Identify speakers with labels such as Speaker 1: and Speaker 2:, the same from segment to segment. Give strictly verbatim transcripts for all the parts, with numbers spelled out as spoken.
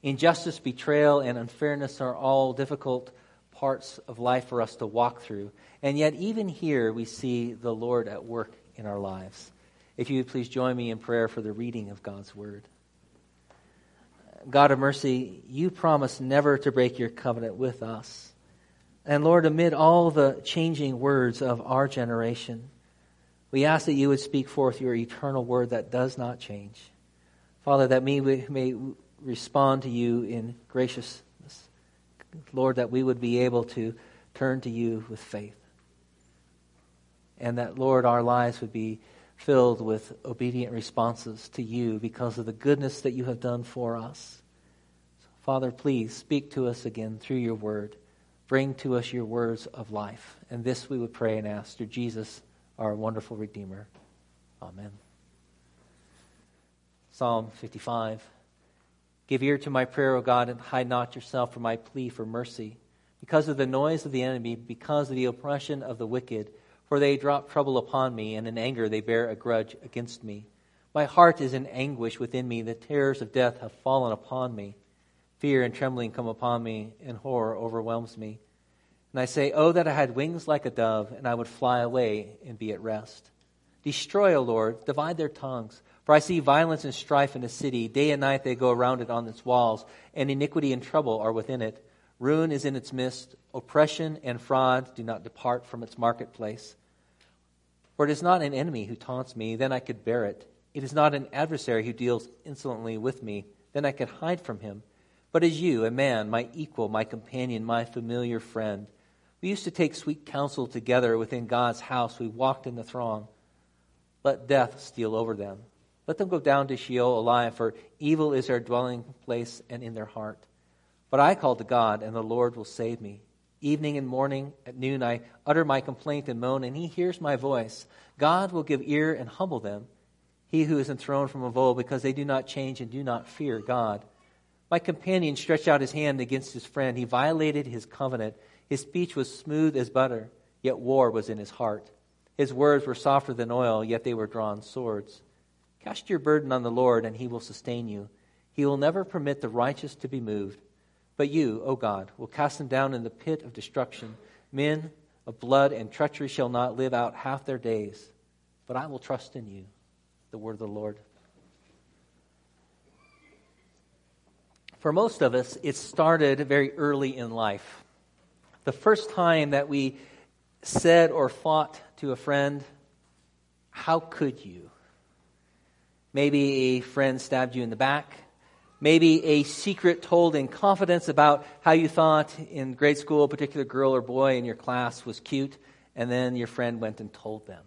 Speaker 1: Injustice, betrayal, and unfairness are all difficult parts of life for us to walk through. And yet, even here, we see the Lord at work in our lives. If you would please join me in prayer for the reading of God's Word. God of mercy, you promise never to break your covenant with us. And Lord, amid all the changing words of our generation, we ask that you would speak forth your eternal word that does not change. Father, that we may respond to you in graciousness. Lord, that we would be able to turn to you with faith. And that, Lord, our lives would be filled with obedient responses to you because of the goodness that you have done for us. So, Father, please speak to us again through your word. Bring to us your words of life. And this we would pray and ask through Jesus, our wonderful Redeemer. Amen. Psalm fifty-five. Give ear to my prayer, O God, and hide not yourself from my plea for mercy. Because of the noise of the enemy, because of the oppression of the wicked, for they drop trouble upon me, and in anger they bear a grudge against me. My heart is in anguish within me. The terrors of death have fallen upon me. Fear and trembling come upon me, and horror overwhelms me. And I say, oh, that I had wings like a dove, and I would fly away and be at rest. Destroy, O Lord, divide their tongues. For I see violence and strife in the city. Day and night they go around it on its walls, and iniquity and trouble are within it. Ruin is in its midst. Oppression and fraud do not depart from its marketplace. For it is not an enemy who taunts me, then I could bear it. It is not an adversary who deals insolently with me, then I could hide from him. But as you, a man, my equal, my companion, my familiar friend, we used to take sweet counsel together within God's house. We walked in the throng. Let death steal over them. Let them go down to Sheol alive, for evil is their dwelling place and in their heart. But I call to God, and the Lord will save me. Evening and morning, at noon, I utter my complaint and moan, and he hears my voice. God will give ear and humble them, he who is enthroned from of old, because they do not change and do not fear God. My companion stretched out his hand against his friend. He violated his covenant. His speech was smooth as butter, yet war was in his heart. His words were softer than oil, yet they were drawn swords. Cast your burden on the Lord, and he will sustain you. He will never permit the righteous to be moved. But you, O God, will cast them down in the pit of destruction. Men of blood and treachery shall not live out half their days. But I will trust in you. The word of the Lord. For most of us, it started very early in life. The first time that we said or thought to a friend, how could you? Maybe a friend stabbed you in the back. Maybe a secret told in confidence about how you thought in grade school a particular girl or boy in your class was cute, and then your friend went and told them.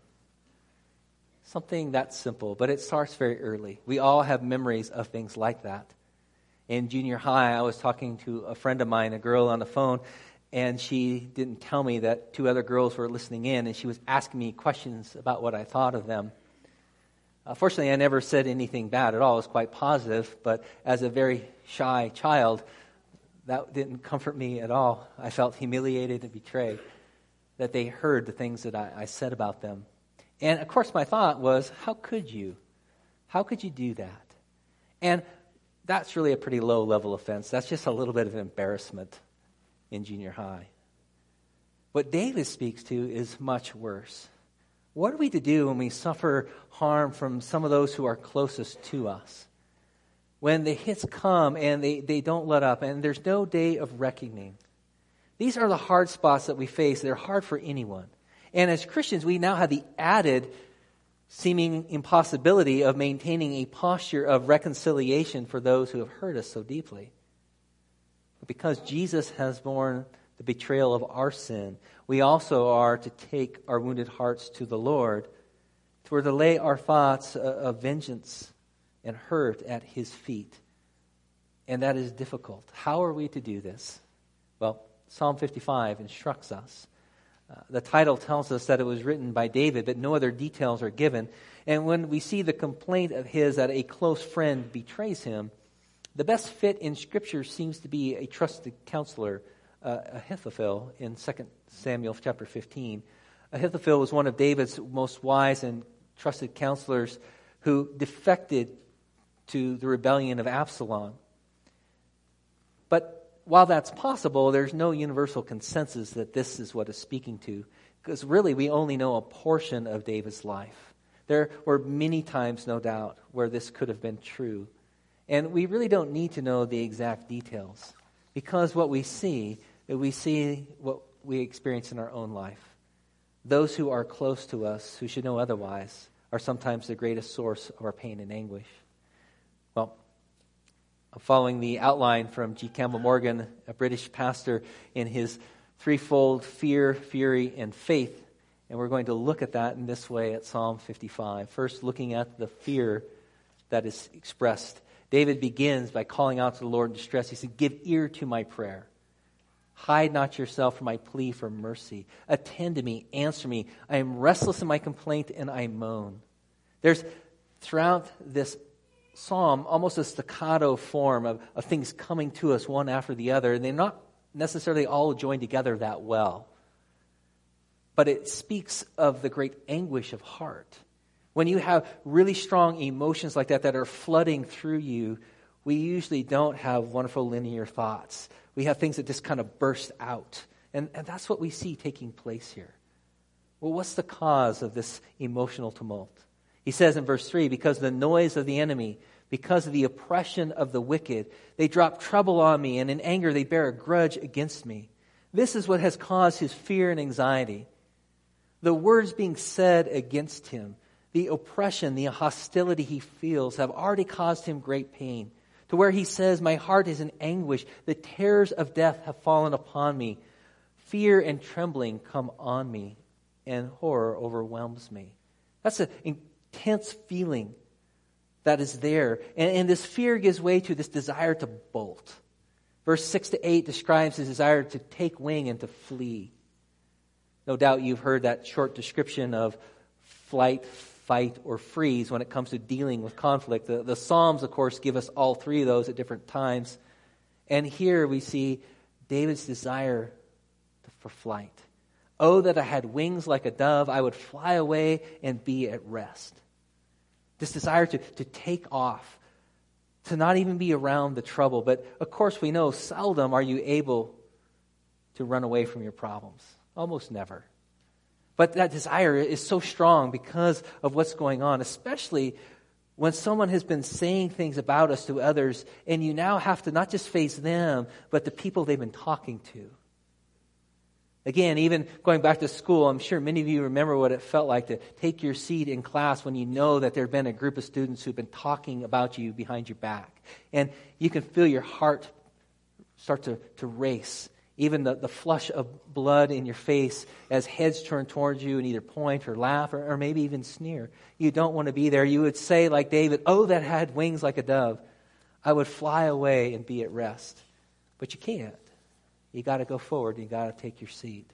Speaker 1: Something that simple, but it starts very early. We all have memories of things like that. In junior high, I was talking to a friend of mine, a girl on the phone, and she didn't tell me that two other girls were listening in, and she was asking me questions about what I thought of them. Uh, fortunately, I never said anything bad at all. It was quite positive, but as a very shy child, that didn't comfort me at all. I felt humiliated and betrayed that they heard the things that I, I said about them. And, of course, my thought was, how could you? How could you do that? And that's really a pretty low-level offense. That's just a little bit of embarrassment in junior high. What David speaks to is much worse. What are we to do when we suffer harm from some of those who are closest to us? When the hits come and they, they don't let up and there's no day of reckoning. These are the hard spots that we face. They're hard for anyone. And as Christians, we now have the added seeming impossibility of maintaining a posture of reconciliation for those who have hurt us so deeply. But because Jesus has borne the betrayal of our sin, we also are to take our wounded hearts to the Lord, for to lay our thoughts of vengeance and hurt at his feet. And that is difficult. How are we to do this? Well, Psalm fifty-five instructs us. Uh, the title tells us that it was written by David, but no other details are given. And when we see the complaint of his that a close friend betrays him, the best fit in Scripture seems to be a trusted counselor, uh, Ahithophel, in Second Samuel chapter fifteen. Ahithophel was one of David's most wise and trusted counselors who defected to the rebellion of Absalom. But while that's possible, there's no universal consensus that this is what it's speaking to, because really we only know a portion of David's life. There were many times, no doubt, where this could have been true. And we really don't need to know the exact details, because what we see, we see what we experience in our own life. Those who are close to us, who should know otherwise, are sometimes the greatest source of our pain and anguish. Well, I'm following the outline from G. Campbell Morgan, a British pastor, in his threefold fear, fury, and faith. And we're going to look at that in this way at Psalm fifty-five. First, looking at the fear that is expressed. David begins by calling out to the Lord in distress. He said, "Give ear to my prayer. Hide not yourself from my plea for mercy. Attend to me, answer me. I am restless in my complaint, and I moan." There's, throughout this psalm, almost a staccato form of, of things coming to us one after the other, and they're not necessarily all joined together that well. But it speaks of the great anguish of heart. When you have really strong emotions like that that are flooding through you, we usually don't have wonderful linear thoughts. We have things that just kind of burst out. And, and that's what we see taking place here. Well, what's the cause of this emotional tumult? He says in verse three, because of the noise of the enemy, because of the oppression of the wicked, they drop trouble on me, and in anger they bear a grudge against me. This is what has caused his fear and anxiety. The words being said against him, the oppression, the hostility he feels have already caused him great pain, to where he says, "My heart is in anguish. The terrors of death have fallen upon me. Fear and trembling come on me, and horror overwhelms me." That's an intense feeling that is there. And, and this fear gives way to this desire to bolt. Verse six to eight describes his desire to take wing and to flee. No doubt you've heard that short description of flight, fight, or freeze when it comes to dealing with conflict. The, the Psalms, of course, give us all three of those at different times. And here we see David's desire for flight. "Oh, that I had wings like a dove, I would fly away and be at rest." This desire to, to take off, to not even be around the trouble. But of course we know seldom are you able to run away from your problems. Almost never. But that desire is so strong because of what's going on, especially when someone has been saying things about us to others, and you now have to not just face them, but the people they've been talking to. Again, even going back to school, I'm sure many of you remember what it felt like to take your seat in class when you know that there have been a group of students who've been talking about you behind your back. And you can feel your heart start to, to race. Even the, the flush of blood in your face as heads turn towards you and either point or laugh or, or maybe even sneer. You don't want to be there. You would say like David, "Oh, that I had wings like a dove. I would fly away and be at rest." But you can't. You got to go forward and you got to take your seat.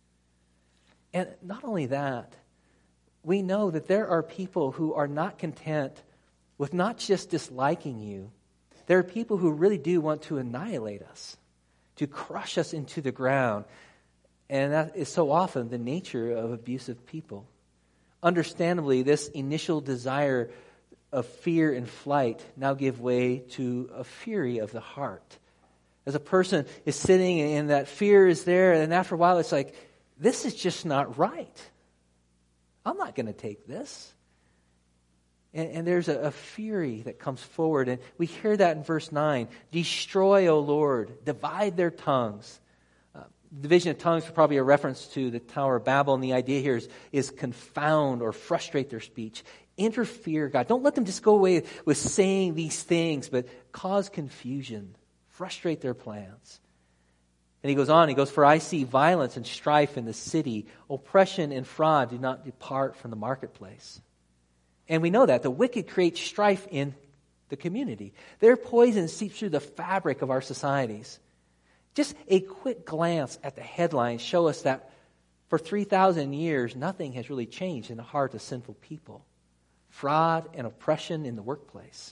Speaker 1: And not only that, we know that there are people who are not content with not just disliking you. There are people who really do want to annihilate us, to crush us into the ground. And that is so often the nature of abusive people. Understandably, this initial desire of fear and flight now give way to a fury of the heart. As a person is sitting and that fear is there, and after a while it's like, this is just not right. I'm not going to take this. And, and there's a, a fury that comes forward. And we hear that in verse nine. "Destroy, O Lord, divide their tongues." Uh, division of tongues is probably a reference to the Tower of Babel. And the idea here is, is confound or frustrate their speech. Interfere, God. Don't let them just go away with saying these things, but cause confusion. Frustrate their plans. And he goes on, he goes, "For I see violence and strife in the city. Oppression and fraud do not depart from the marketplace." And we know that. The wicked create strife in the community. Their poison seeps through the fabric of our societies. Just a quick glance at the headlines show us that for three thousand years, nothing has really changed in the heart of sinful people. Fraud and oppression in the workplace.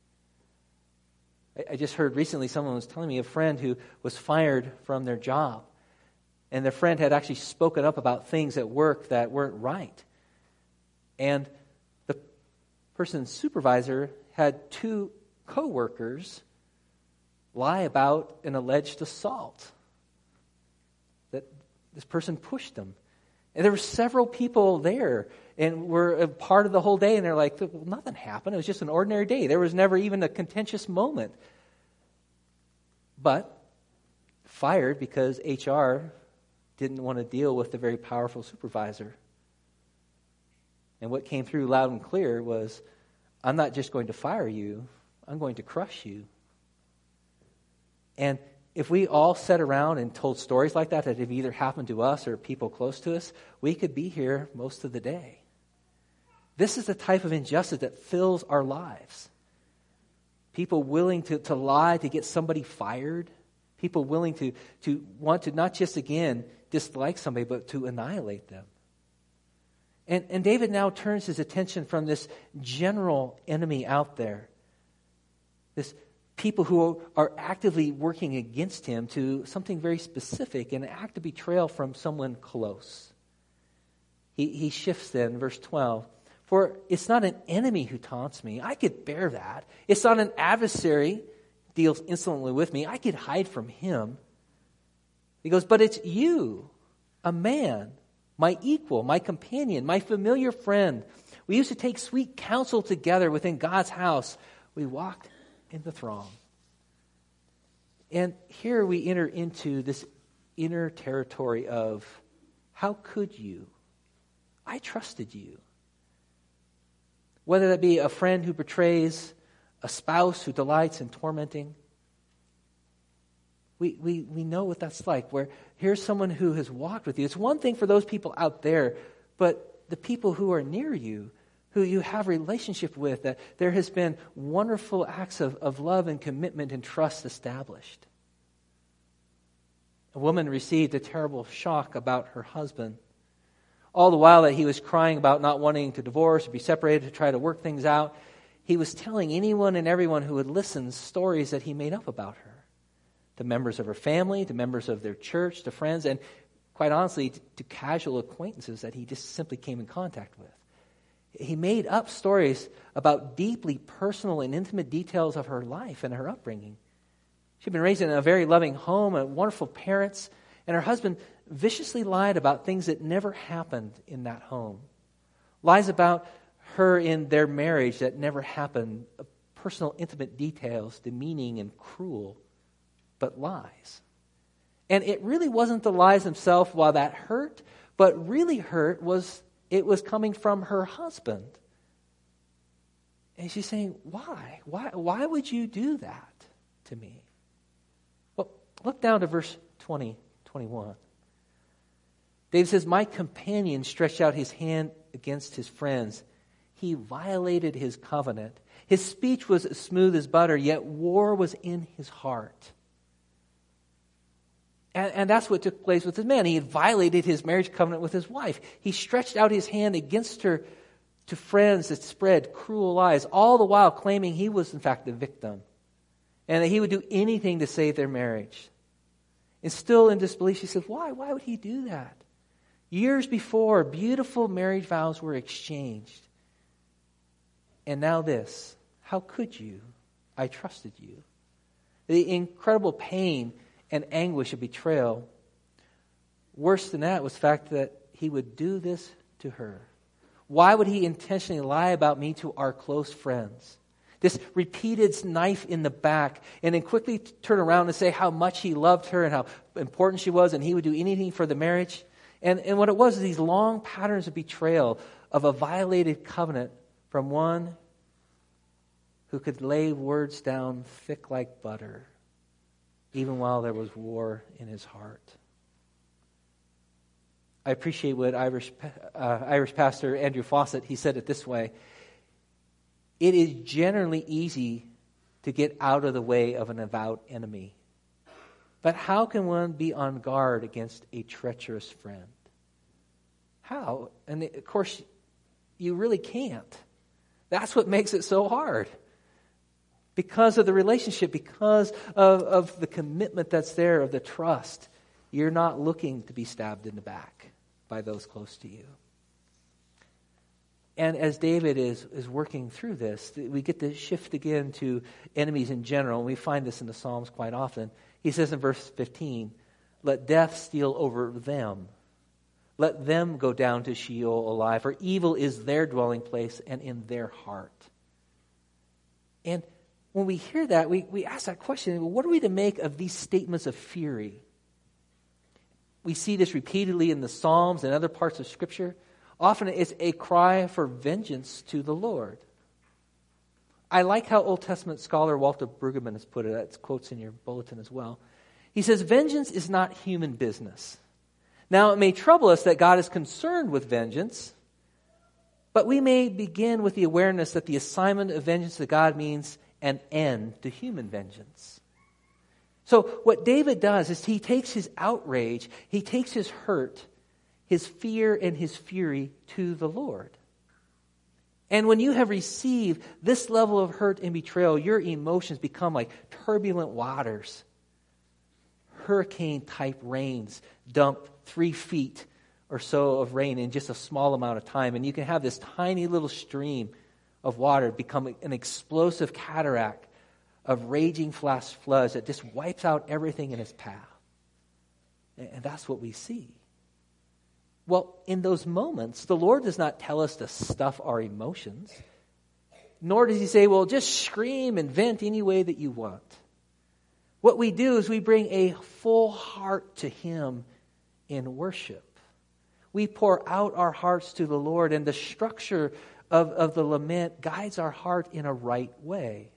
Speaker 1: I just heard recently someone was telling me a friend who was fired from their job. And their friend had actually spoken up about things at work that weren't right. And the person's supervisor had two coworkers lie about an alleged assault, that this person pushed them. And there were several people there and were a part of the whole day, and they're like, well, nothing happened. It was just an ordinary day. There was never even a contentious moment. But fired because H R didn't want to deal with the very powerful supervisor. And what came through loud and clear was, I'm not just going to fire you, I'm going to crush you. And if we all sat around and told stories like that that have either happened to us or people close to us, we could be here most of the day. This is the type of injustice that fills our lives. People willing to, to lie to get somebody fired. People willing to, to want to not just, again, dislike somebody, but to annihilate them. And, and David now turns his attention from this general enemy out there, this people who are actively working against him, to something very specific, an act of betrayal from someone close. He, he shifts then, verse twelve. For it's not an enemy who taunts me. I could bear that. It's not an adversary deals insolently with me. I could hide from him. He goes, but it's you, a man, my equal, my companion, my familiar friend. We used to take sweet counsel together within God's house. We walked in the throng. And here we enter into this inner territory of, how could you? I trusted you. Whether that be a friend who betrays, a spouse who delights in tormenting. We, we, we know what that's like, where here's someone who has walked with you. It's one thing for those people out there, but the people who are near you, who you have a relationship with, that there has been wonderful acts of, of love and commitment and trust established. A woman received a terrible shock about her husband. All the while that he was crying about not wanting to divorce or be separated, to try to work things out, he was telling anyone and everyone who would listen stories that he made up about her. To members of her family, to members of their church, to friends, and quite honestly, to, to casual acquaintances that he just simply came in contact with. He made up stories about deeply personal and intimate details of her life and her upbringing. She'd been raised in a very loving home, and wonderful parents, and her husband viciously lied about things that never happened in that home. Lies about her in their marriage that never happened, personal, intimate details, demeaning and cruel, but lies. And it really wasn't the lies themselves while that hurt, but really hurt was it was coming from her husband. And she's saying, why? Why, why would you do that to me? Well, look down to verse twenty, twenty-one. David says, my companion stretched out his hand against his friends. He violated his covenant. His speech was smooth as butter, yet war was in his heart. And, and that's what took place with this man. He had violated his marriage covenant with his wife. He stretched out his hand against her to friends that spread cruel lies, all the while claiming he was in fact the victim and that he would do anything to save their marriage. And still in disbelief, she says, why? Why would he do that? Years before, beautiful marriage vows were exchanged. And now this. How could you? I trusted you. The incredible pain and anguish of betrayal. Worse than that was the fact that he would do this to her. Why would he intentionally lie about me to our close friends? This repeated knife in the back, and then quickly turn around and say how much he loved her and how important she was, and he would do anything for the marriage. And, and what it was is these long patterns of betrayal of a violated covenant from one who could lay words down thick like butter, even while there was war in his heart. I appreciate what Irish, uh, Irish pastor Andrew Fawcett, he said it this way. It is generally easy to get out of the way of an avowed enemy. But how can one be on guard against a treacherous friend? How? And of course, you really can't. That's what makes it so hard. Because of the relationship, because of, of the commitment that's there, of the trust, you're not looking to be stabbed in the back by those close to you. And as David is, is working through this, we get to shift again to enemies in general. And we find this in the Psalms quite often. He says in verse fifteen, let death steal over them. Let them go down to Sheol alive, for evil is their dwelling place and in their heart. And when we hear that, we, we ask that question, what are we to make of these statements of fury? We see this repeatedly in the Psalms and other parts of Scripture. Often it's a cry for vengeance to the Lord. I like how Old Testament scholar Walter Brueggemann has put it. That's quotes in your bulletin as well. He says, vengeance is not human business. Now, it may trouble us that God is concerned with vengeance, but we may begin with the awareness that the assignment of vengeance to God means an end to human vengeance. So what David does is he takes his outrage, he takes his hurt, his fear and his fury to the Lord. And when you have received this level of hurt and betrayal, your emotions become like turbulent waters. Hurricane-type rains dump three feet or so of rain in just a small amount of time. And you can have this tiny little stream of water become an explosive cataract of raging flash floods that just wipes out everything in its path. And that's what we see. Well, in those moments, the Lord does not tell us to stuff our emotions, nor does he say, well, just scream and vent any way that you want. What we do is we bring a full heart to him in worship. We pour out our hearts to the Lord, and the structure of, of the lament guides our heart in a right way.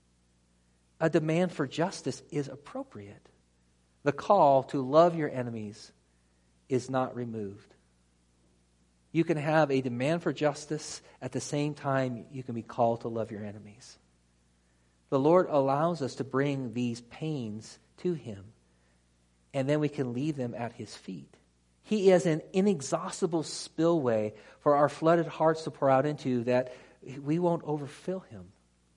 Speaker 1: A demand for justice is appropriate. The call to love your enemies is not removed. You can have a demand for justice at the same time you can be called to love your enemies. The Lord allows us to bring these pains to him, and then we can leave them at his feet. He is an inexhaustible spillway for our flooded hearts to pour out into that we won't overfill him.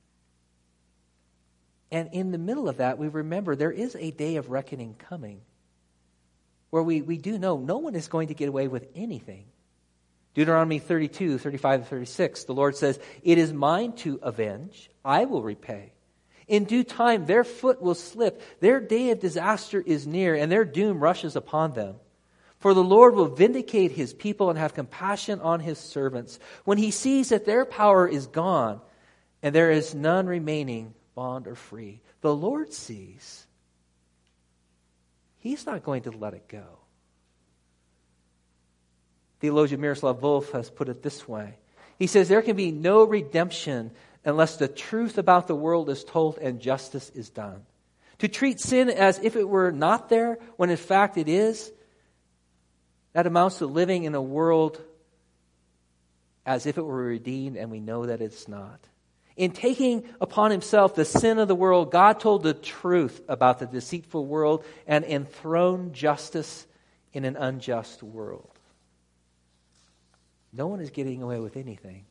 Speaker 1: And in the middle of that, we remember there is a day of reckoning coming where we, we do know no one is going to get away with anything. Deuteronomy thirty-two, thirty-five, and thirty-six, the Lord says, it is mine to avenge, I will repay. In due time, their foot will slip, their day of disaster is near, and their doom rushes upon them. For the Lord will vindicate his people and have compassion on his servants when he sees that their power is gone and there is none remaining, bond or free. The Lord sees. He's not going to let it go. Theologian Miroslav Volf has put it this way. He says there can be no redemption unless the truth about the world is told and justice is done. To treat sin as if it were not there, when in fact it is, that amounts to living in a world as if it were redeemed, and we know that it's not. In taking upon himself the sin of the world, God told the truth about the deceitful world and enthroned justice in an unjust world. No one is getting away with anything.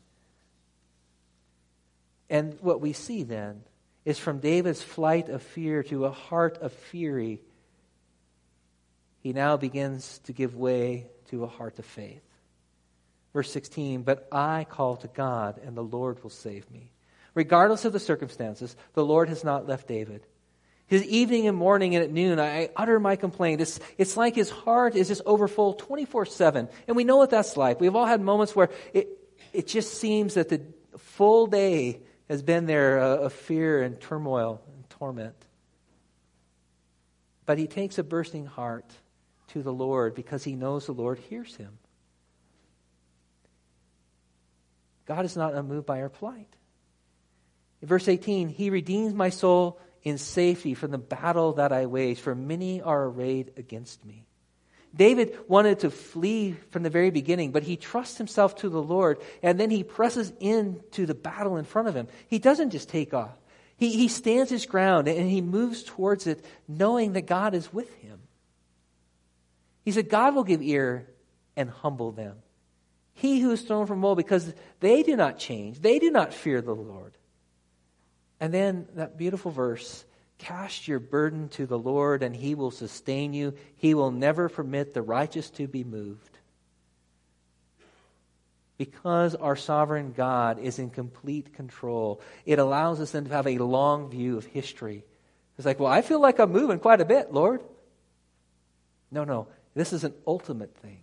Speaker 1: And what we see then is from David's flight of fear to a heart of fury, he now begins to give way to a heart of faith. Verse sixteen, but I call to God, and the Lord will save me. Regardless of the circumstances, the Lord has not left David. His evening and morning and at noon, I utter my complaint. It's, it's like his heart is just overfull twenty-four seven. And we know what that's like. We've all had moments where it, it just seems that the full day has been there uh, of fear and turmoil and torment. But he takes a bursting heart to the Lord because he knows the Lord hears him. God is not unmoved by our plight. In verse eighteen, he redeems my soul in safety from the battle that I wage, for many are arrayed against me. David wanted to flee from the very beginning, but he trusts himself to the Lord, and then he presses into the battle in front of him. He doesn't just take off. He, he stands his ground, and he moves towards it, knowing that God is with him. He said, God will give ear and humble them. He who is thrown from old, because they do not change. They do not fear the Lord. And then that beautiful verse, cast your burden to the Lord and he will sustain you. He will never permit the righteous to be moved. Because our sovereign God is in complete control, it allows us then to have a long view of history. It's like, well, I feel like I'm moving quite a bit, Lord. No, no, this is an ultimate thing.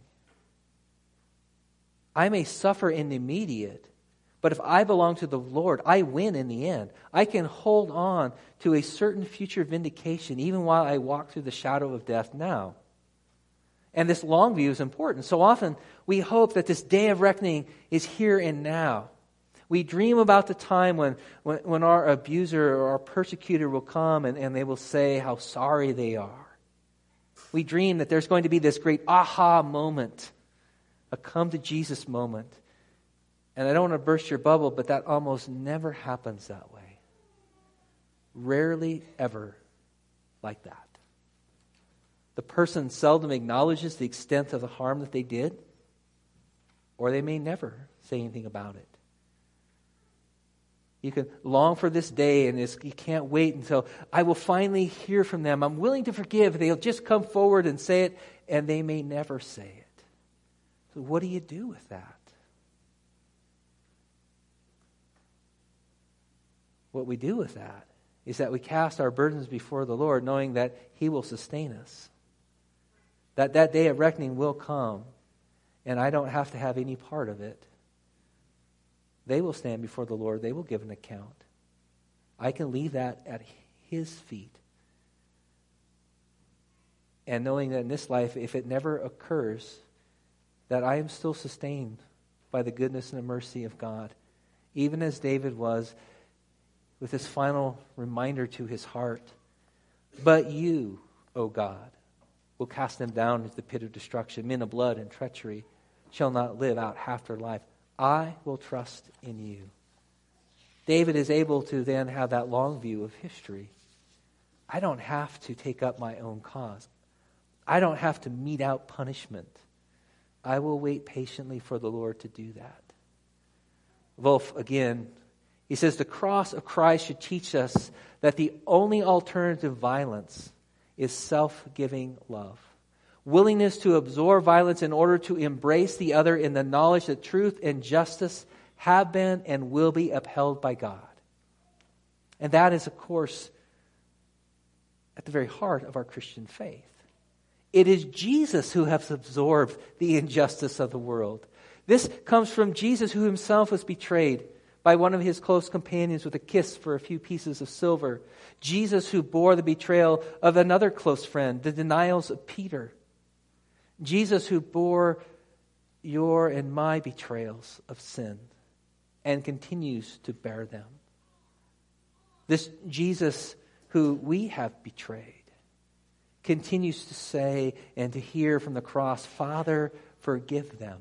Speaker 1: I may suffer in the immediate, but if I belong to the Lord, I win in the end. I can hold on to a certain future vindication even while I walk through the shadow of death now. And this long view is important. So often we hope that this day of reckoning is here and now. We dream about the time when, when, when our abuser or our persecutor will come and, and they will say how sorry they are. We dream that there's going to be this great aha moment, a come to Jesus moment. And I don't want to burst your bubble, but that almost never happens that way. Rarely ever like that. The person seldom acknowledges the extent of the harm that they did, or they may never say anything about it. You can long for this day, and you can't wait until I will finally hear from them. I'm willing to forgive. They'll just come forward and say it, and they may never say it. So what do you do with that? What we do with that is that we cast our burdens before the Lord, knowing that He will sustain us. That that day of reckoning will come, and I don't have to have any part of it. They will stand before the Lord. They will give an account. I can leave that at His feet. And knowing that in this life, if it never occurs, that I am still sustained by the goodness and the mercy of God. Even as David was with his final reminder to his heart. But you, O God, will cast them down into the pit of destruction. Men of blood and treachery shall not live out half their life. I will trust in you. David is able to then have that long view of history. I don't have to take up my own cause. I don't have to mete out punishment. I will wait patiently for the Lord to do that. Wolf, again, he says the cross of Christ should teach us that the only alternative to violence is self-giving love. Willingness to absorb violence in order to embrace the other in the knowledge that truth and justice have been and will be upheld by God. And that is, of course, at the very heart of our Christian faith. It is Jesus who has absorbed the injustice of the world. This comes from Jesus, who himself was betrayed by one of his close companions with a kiss for a few pieces of silver. Jesus, who bore the betrayal of another close friend, the denials of Peter. Jesus, who bore your and my betrayals of sin and continues to bear them. This Jesus who we have betrayed continues to say and to hear from the cross, Father, forgive them.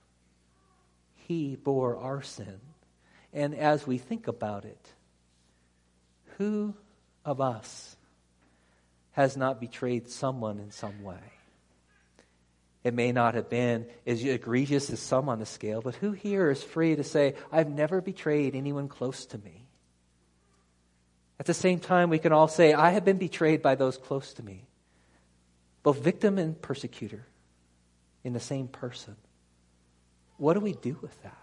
Speaker 1: He bore our sin. And as we think about it, who of us has not betrayed someone in some way? It may not have been as egregious as some on the scale, but who here is free to say, I've never betrayed anyone close to me? At the same time, we can all say, I have been betrayed by those close to me. Both victim and persecutor in the same person. What do we do with that?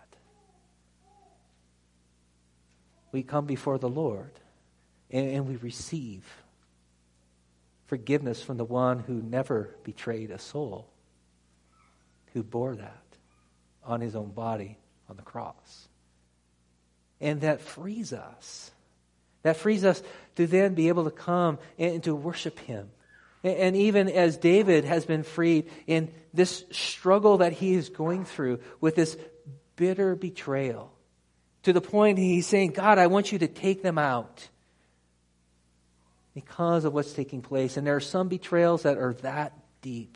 Speaker 1: We come before the Lord and, and we receive forgiveness from the one who never betrayed a soul, who bore that on his own body on the cross. And that frees us. That frees us to then be able to come and to worship him. And even as David has been freed in this struggle that he is going through with this bitter betrayal, to the point he's saying, God, I want you to take them out because of what's taking place. And there are some betrayals that are that deep.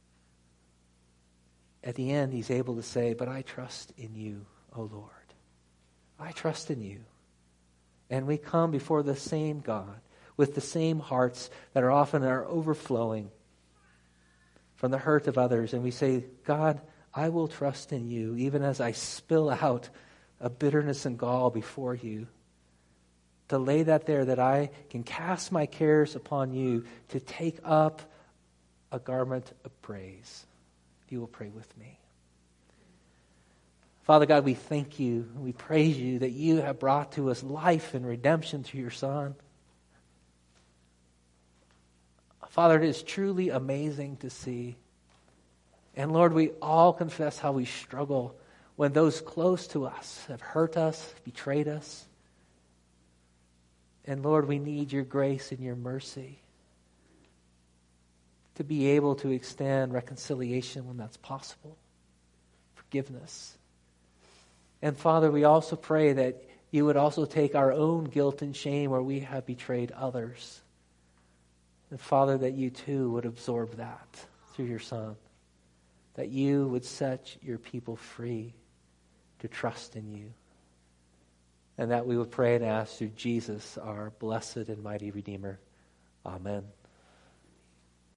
Speaker 1: At the end, he's able to say, but I trust in you, O Lord. I trust in you. And we come before the same God with the same hearts that are often are overflowing from the hurt of others. And we say, God, I will trust in you even as I spill out a bitterness and gall before you. To lay that there, that I can cast my cares upon you, to take up a garment of praise. If you will pray with me. Father God, we thank you and we praise you that you have brought to us life and redemption through your Son. Father, it is truly amazing to see. And Lord, we all confess how we struggle when those close to us have hurt us, betrayed us. And Lord, we need your grace and your mercy to be able to extend reconciliation when that's possible, forgiveness. And Father, we also pray that you would also take our own guilt and shame where we have betrayed others. And Father, that you too would absorb that through your Son. That you would set your people free to trust in you. And that we would pray and ask through Jesus, our blessed and mighty Redeemer. Amen.